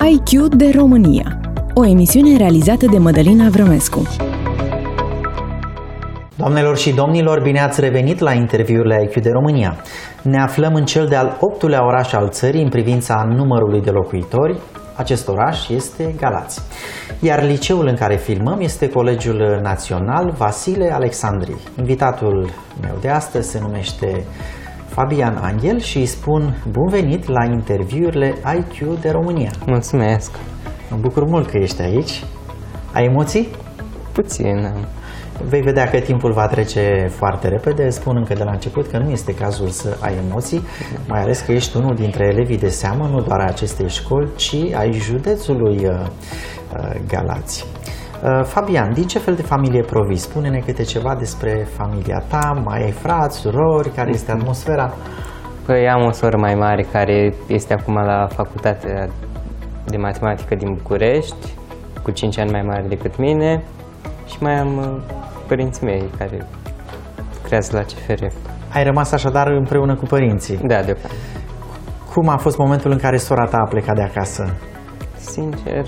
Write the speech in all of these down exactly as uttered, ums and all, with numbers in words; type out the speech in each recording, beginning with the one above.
I Q de România, o emisiune realizată de Mădălina Vrămescu. Doamnelor și domnilor, bine ați revenit la interviurile I Q de România. Ne aflăm în cel de-al optulea oraș al țării în privința numărului de locuitori. Acest oraș este Galați. Iar liceul în care filmăm este Colegiul Național Vasile Alexandrii. Invitatul meu de astăzi se numește Fabian Anghel și îi spun bun venit la interviurile I Q de România. Mulțumesc! Mă bucur mult că ești aici. Ai emoții? Puțin. Vei vedea că timpul va trece foarte repede. Spun încă de la început că nu este cazul să ai emoții, mai ales că ești unul dintre elevii de seamă, nu doar a acestei școli, ci ai județului uh, Galați. Uh, Fabian, din ce fel de familie provii? Spune-ne câte ceva despre familia ta, mai ai frați, surori, care este atmosfera? Păi am o soră mai mare care este acum la Facultatea de Matematică din București, cu cinci ani mai mare decât mine, și mai am uh, părinții mei care lucrează la C F R. Ai rămas așadar împreună cu părinții? Da, deocamdată. Cum a fost momentul în care sora ta a plecat de acasă? Sincer,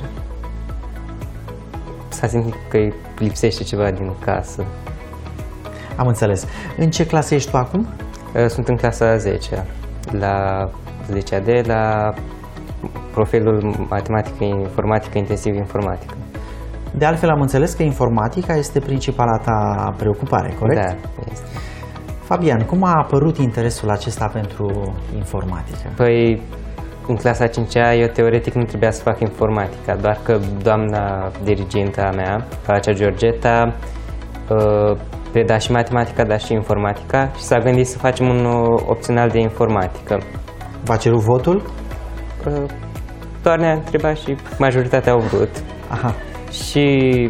s-a simțit că îi lipsește ceva din casă. Am înțeles. În ce clasă ești tu acum? Sunt în clasa a zecea, la zecea D, la profilul matematică, informatică, intensiv informatică. De altfel am înțeles că informatica este principala ta preocupare, corect? Da, este. Fabian, cum a apărut interesul acesta pentru informatică? Păi, în clasa a cincea, eu teoretic nu trebuia să fac informatica, doar că doamna diriginta mea, Falacea Georgeta, preda și matematica, dar și informatica și s-a gândit să facem un opțional de informatică. V-a cerut votul? Doar ne-a întrebat și majoritatea au vrut. Aha. Și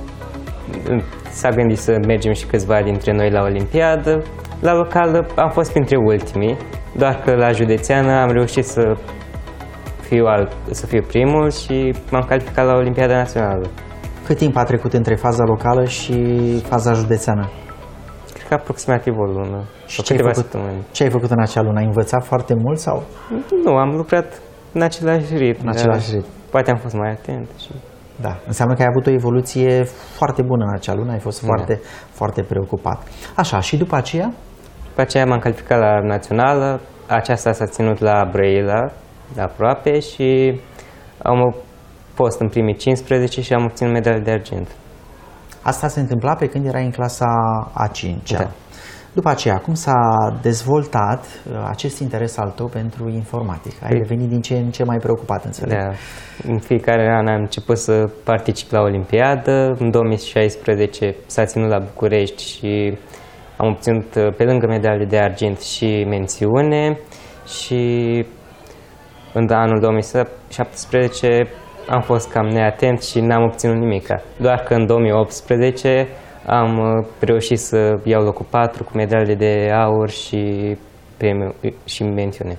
s-a gândit să mergem și câțiva dintre noi la Olimpiadă. La locală am fost printre ultimii, doar că la județeană am reușit să fiu, al, să fiu primul și m-am calificat la Olimpiada Națională. Cât timp a trecut între faza locală și faza județeană? Cred că aproximativ o lună. Și ce ai, făcut, ce ai făcut în acea lună? Ai învățat foarte mult sau? Nu, am lucrat în același ritm. În același ritm. Poate am fost mai atent. Și... Da, înseamnă că ai avut o evoluție foarte bună în acea lună, ai fost foarte, da. foarte preocupat. Așa, și după aceea? După aceea m-am calificat la națională, aceasta s-a ținut la Brăila, de aproape, și am fost în primii cincisprezece și am obținut medalie de argint. Asta se întâmpla pe când erai în clasa a cincea. Da. După aceea, cum s-a dezvoltat acest interes al tău pentru informatică? Ai devenit din ce în ce mai preocupat, înțeleg? Da. În fiecare an am început să particip la Olimpiadă. În două mii șaisprezece s-a ținut la București și am obținut, pe lângă medalie de argint, și mențiune. Și în anul două mii șaptesprezece am fost cam neatent și n-am obținut nimic. Doar că în două mii optsprezece am reușit să iau locul patru cu medalie de aur și, premiu, și mențiune.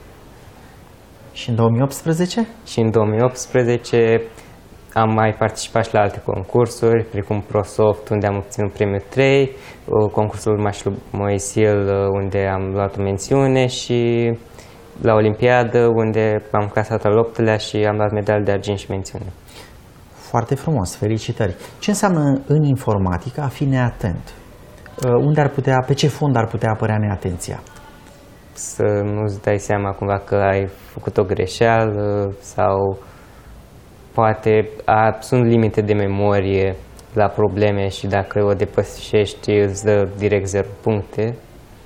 Și în două mii optsprezece? Și în două mii optsprezece am mai participat și la alte concursuri, precum ProSoft, unde am obținut premiul trei, concursul Mașlu Moisil, unde am luat o mențiune, și la Olimpiadă, unde am clasat al optulea și am luat medalie de argint și mențiune. Foarte frumos, felicitări. Ce înseamnă în informatică a fi neatent? Unde ar putea, pe ce fond ar putea apărea neatenția? Să nu-ți dai seama cumva că ai făcut o greșeală sau poate a, sunt limite de memorie la probleme și dacă o depășești îți dă direct zero puncte.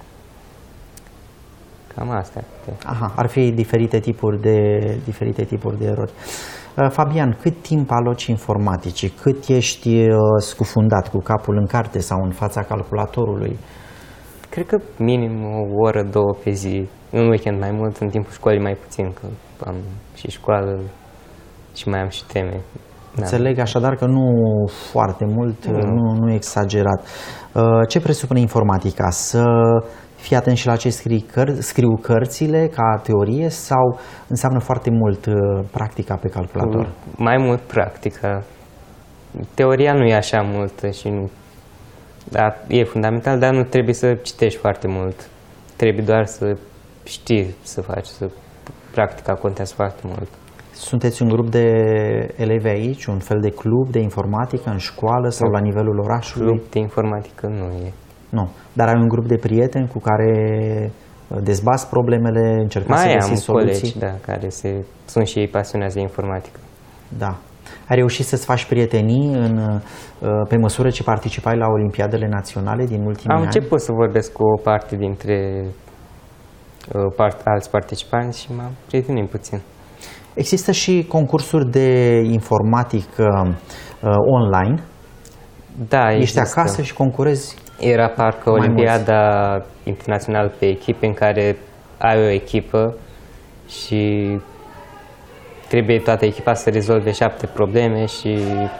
Cam asta. Aha, ar fi diferite tipuri de, diferite tipuri de erori. Fabian, cât timp aloci informaticii? Cât ești scufundat cu capul în carte sau în fața calculatorului? Cred că minim o oră, două pe zi. În weekend mai mult, în timpul școlii mai puțin, că am și școală și mai am și teme. Înțeleg da. Așadar că nu foarte mult, mm. nu, nu exagerat. Ce presupune informatica? Să fii atent și la ce scrii căr scriu cărțile ca teorie sau înseamnă foarte mult practica pe calculator? Mai mult practica. Teoria nu e așa multă și nu, da, e fundamental, dar nu trebuie să citești foarte mult. Trebuie doar să știi să faci, să practica contează foarte mult. Sunteți un grup de elevi aici, un fel de club de informatică în școală sau la nivelul orașului? Club de informatică nu e. Nu, dar ai un grup de prieteni cu care dezbați problemele, încercați Mai să găsiți am soluții? colegi, da, care se, sunt și ei pasionați de informatică. Da. Ai reușit să-ți faci prietenii în, pe măsură ce participai la Olimpiadele Naționale din ultimii Am ani? început să vorbesc cu o parte dintre part, alți participanți și m-am prietenit puțin. Există și concursuri de informatică uh, online. Da, Ești există. acasă și concurezi? Era parcă mai Olimpiada internațională pe echipe, în care ai o echipă și trebuie toată echipa să rezolve șapte probleme și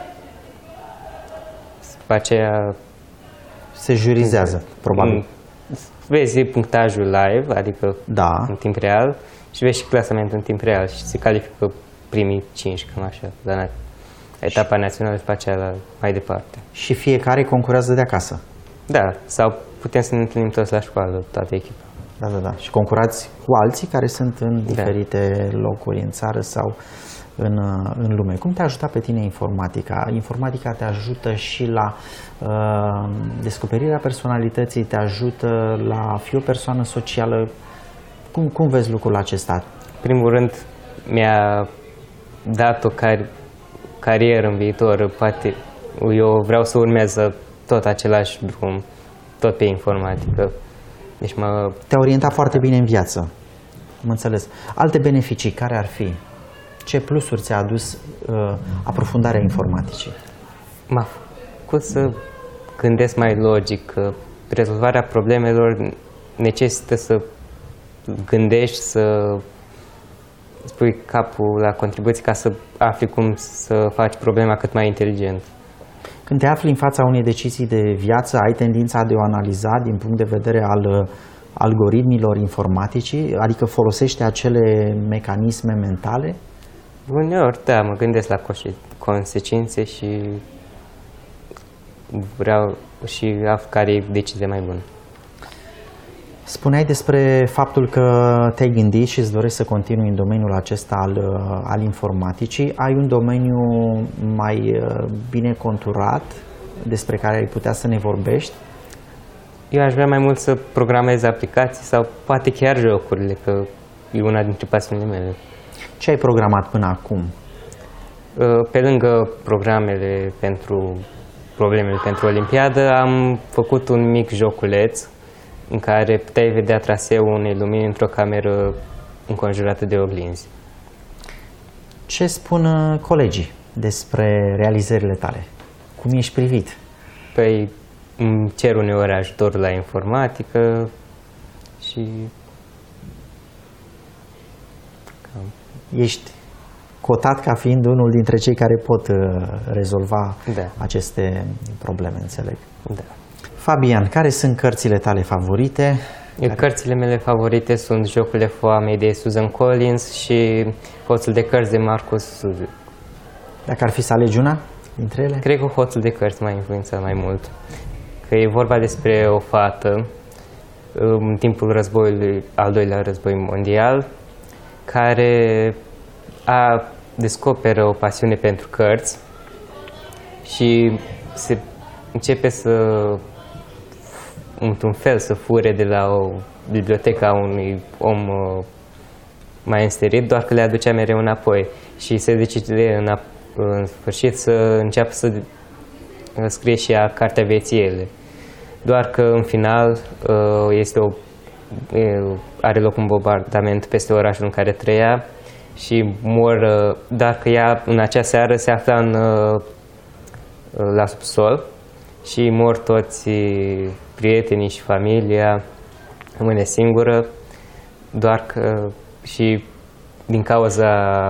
după aceea Se jurizează, probabil. Vezi punctajul live, adică Da. în timp real, și vezi și clasamentul în timp real și se califică primii cinci, cam așa, la etapa națională și după aceea la mai departe. Și fiecare concurează de acasă. Da, sau putem să ne întâlnim toți la școală, toată echipa. Da, da, da. Și concurați cu alții care sunt în diferite locuri în țară sau în, în lume. Cum te-a ajutat pe tine informatica? Informatica te ajută și la uh, descoperirea personalității, te ajută la a fi o persoană socială. Cum, cum vezi lucrul acesta? În primul rând, mi-a dat o car carieră în viitor. Poate eu vreau să urmez tot același drum, tot pe informatică. Deci mă... Te-a orientat foarte bine în viață. Am înțeles. Alte beneficii care ar fi? Ce plusuri ți-a adus uh, aprofundarea informaticii? M-a făcut să gândesc mai logic. Rezolvarea problemelor necesită să gândești, să spui capul la contribuții ca să afli cum să faci problema cât mai inteligent. Când te afli în fața unei decizii de viață, ai tendința de o analiza din punct de vedere al algoritmilor informaticii, adică folosești acele mecanisme mentale? Uneori, da, mă gândesc la consecințe și vreau și aflu care e decizia mai bună. Spuneai despre faptul că te-ai gândit și îți dorești să continui în domeniul acesta al, al informaticii. Ai un domeniu mai bine conturat despre care ai putea să ne vorbești? Eu aș vrea mai mult să programez aplicații sau poate chiar jocurile, că e una dintre pasiunile mele. Ce ai programat până acum? Pe lângă programele pentru problemele pentru Olimpiadă, am făcut un mic joculeț în care puteai vedea traseul unei lumini într-o cameră înconjurată de oglinzi. Ce spun colegii despre realizările tale? Cum ești privit? Păi îmi cer uneori ajutor la informatică și... Ești cotat ca fiind unul dintre cei care pot rezolva da. aceste probleme, înțeleg. Da. Fabian, care sunt cărțile tale favorite? Care... Cărțile mele favorite sunt Jocurile Foamei de Susan Collins și Hoțul de Cărți de Marcus Suzu. Dacă ar fi să alegi una dintre ele? Cred că Hoțul de Cărți m-a influențat mai mult. Că e vorba despre o fată în timpul războiului, al doilea război mondial, care a, descoperă o pasiune pentru cărți și se începe să, într-un fel, să fure de la o bibliotecă a unui om mai înstărit, doar că le aducea mereu înapoi. Și se decide în, în sfârșit să înceapă să scrie și ea cartea vieții ele. Doar că în final este o, are loc un bombardament peste orașul în care trăia și mor, dar că ea în acea seară se afla în, la subsol și mor toți prietenii și familia, rămâne singură, doar că și din cauza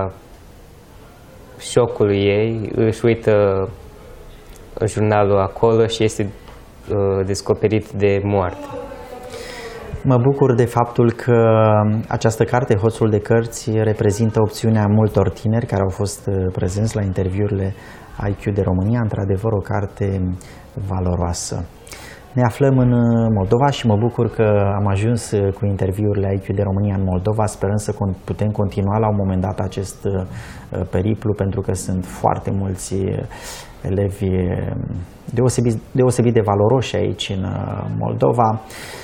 șocului ei își uită jurnalul acolo și este uh, descoperit de moarte. Mă bucur de faptul că această carte, Hoțul de Cărți, reprezintă opțiunea multor tineri care au fost prezenți la interviurile I Q de România, într-adevăr o carte valoroasă. Ne aflăm în Moldova și mă bucur că am ajuns cu interviurile I Q de România în Moldova, sperând să putem continua la un moment dat acest periplu, pentru că sunt foarte mulți elevi deosebit, deosebit de valoroși aici în Moldova.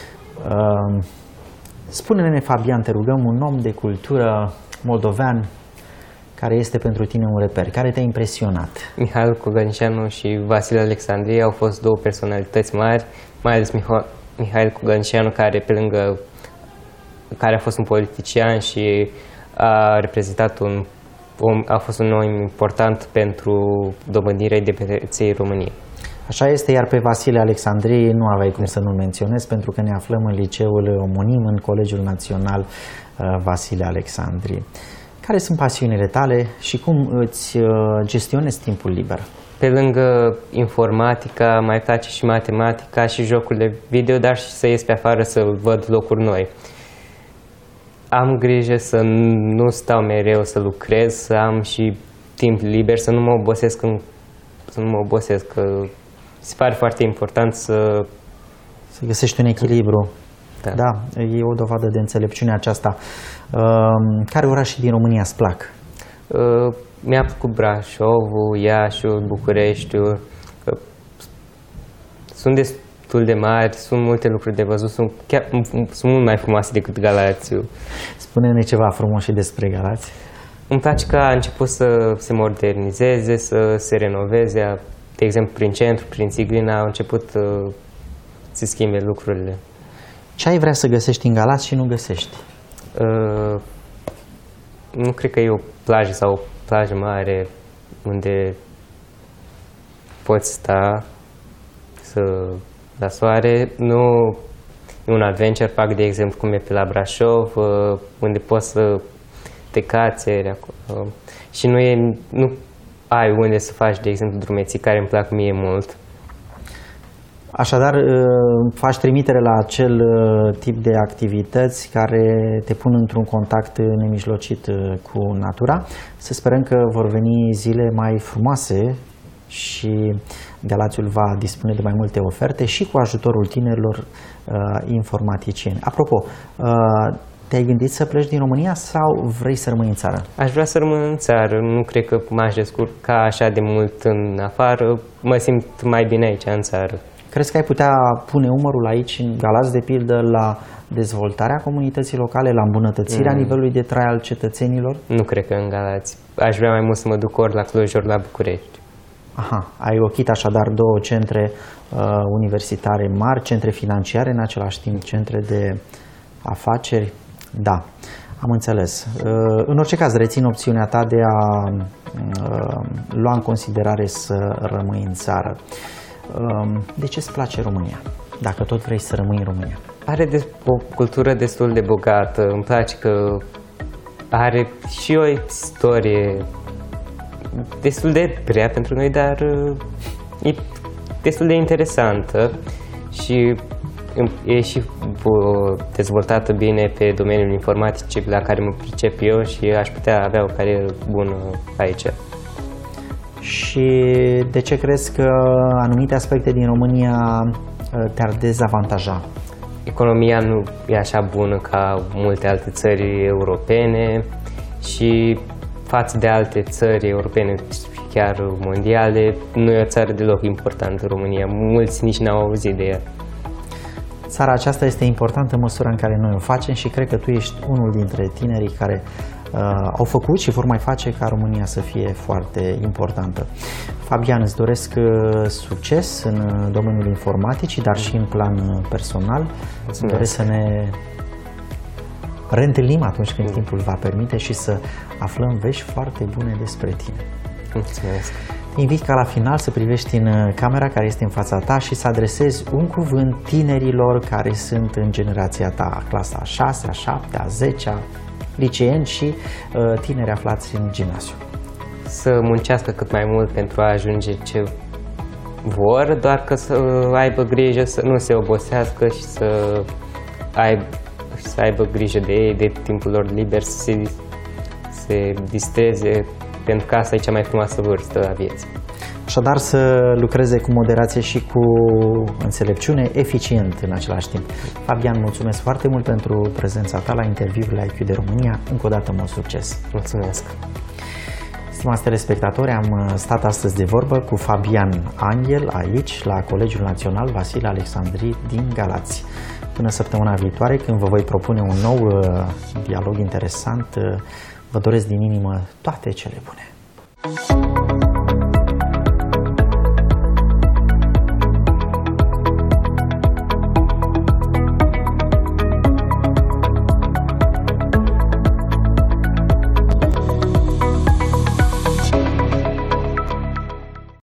Spune-ne, Fabian, te rugăm, un om de cultură moldovean care este pentru tine un reper, care te-a impresionat? Mihail Cogălnicianu și Vasile Alexandrie au fost două personalități mari, mai ales Mihail Cogălnicianu, care pe lângă care a fost un politician și a reprezentat un om, a fost un om important pentru dobândirea independenței României. Așa este, iar pe Vasile Alexandrie nu aveai cum să nu-l menționez, pentru că ne aflăm în liceul omonim, în Colegiul Național Vasile Alexandrie. Care sunt pasiunile tale și cum îți gestionezi timpul liber? Pe lângă informatica, mai place și matematica și jocurile video, dar și să ies pe afară să văd locuri noi. Am grijă să nu stau mereu să lucrez, să am și timp liber, să nu mă obosesc, în, să nu mă obosesc, că se pare foarte important să... Să găsești un echilibru. Da. Da, e o dovadă de înțelepciune aceasta. Care orașe din România îți plac? Mi-a plăcut Brașovul, Iașiul, Bucureștiul. Sunt destul de mari, sunt multe lucruri de văzut, sunt, chiar, sunt mult mai frumoase decât Galațiul. Spune-ne ceva frumos și despre Galați. Îmi place că a început să se modernizeze, să se renoveze. De exemplu, prin centru, prin Țiglina, au început să se schimbe lucrurile. Ce ai vrea să găsești în Galați și nu găsești? Uh, nu cred că e o plajă sau o plajă mare unde poți sta să, la soare. Nu e un adventure park, de exemplu, cum e pe la Brașov, uh, unde poți să te cațeri acolo. Uh, și nu, e, nu ai unde să faci, de exemplu, drumeții, care îmi plac mie mult. Așadar, faci trimitere la acel tip de activități care te pun într-un contact nemijlocit cu natura. Să sperăm că vor veni zile mai frumoase și Galațiul va dispune de mai multe oferte și cu ajutorul tinerilor uh, informaticieni. Apropo, uh, te-ai gândit să pleci din România sau vrei să rămâi în țară? Aș vrea să rămân în țară. Nu cred că m-aș descurca așa de mult în afară. Mă simt mai bine aici, în țară. Crezi că ai putea pune umărul aici, în Galați, de pildă, la dezvoltarea comunității locale, la îmbunătățirea mm. nivelului de trai al cetățenilor? Nu cred că în Galați. Aș vrea mai mult să mă duc ori la Cluj, ori la București. Aha, ai ochit așadar două centre uh, universitare mari, centre financiare, în același timp centre de afaceri. Da, am înțeles. Uh, în orice caz, rețin opțiunea ta de a uh, lua în considerare să rămâi în țară. De ce îți place România, dacă tot vrei să rămâi în România? Are de, o cultură destul de bogată, îmi place că are și o istorie destul de grea pentru noi, dar e destul de interesantă și e și dezvoltată bine pe domeniul informatic la care mă pricep eu și aș putea avea o carieră bună aici. Și de ce crezi că anumite aspecte din România te-ar dezavantaja? Economia nu e așa bună ca multe alte țări europene și față de alte țări europene, chiar mondiale, nu e o țară deloc importantă, România. Mulți nici n-au auzit de ea. Țara aceasta este importantă în măsura în care noi o facem și cred că tu ești unul dintre tinerii care uh, au făcut și vor mai face ca România să fie foarte importantă. Fabian, îți doresc uh, succes în domeniul informaticii, dar și în plan personal. Îți doresc să ne reîntâlnim atunci când timpul va permite și să aflăm vești foarte bune despre tine. Mulțumesc! Te invit ca la final să privești în camera care este în fața ta și să adresezi un cuvânt tinerilor care sunt în generația ta, clasa a șasea, a șaptea, a zecea, liceeni și uh, tineri aflați în gimnaziu. Să muncească cât mai mult pentru a ajunge ce vor, doar că să aibă grijă să nu se obosească și să aibă, să aibă grijă de ei, de timpul lor liber, să se, se distreze, pentru că asta e cea mai frumoasă vârstă a vieții. Așadar să lucreze cu moderație și cu înțelepciune, eficient în același timp. Fabian, mulțumesc foarte mult pentru prezența ta la interviul la I Q de România. Încă o dată mult succes! Mulțumesc! Stimați telespectatori, am stat astăzi de vorbă cu Fabian Anghel aici, la Colegiul Național Vasile Alexandri din Galați. Până săptămâna viitoare, când vă voi propune un nou uh, dialog interesant, uh, vă doresc din inimă toate cele bune!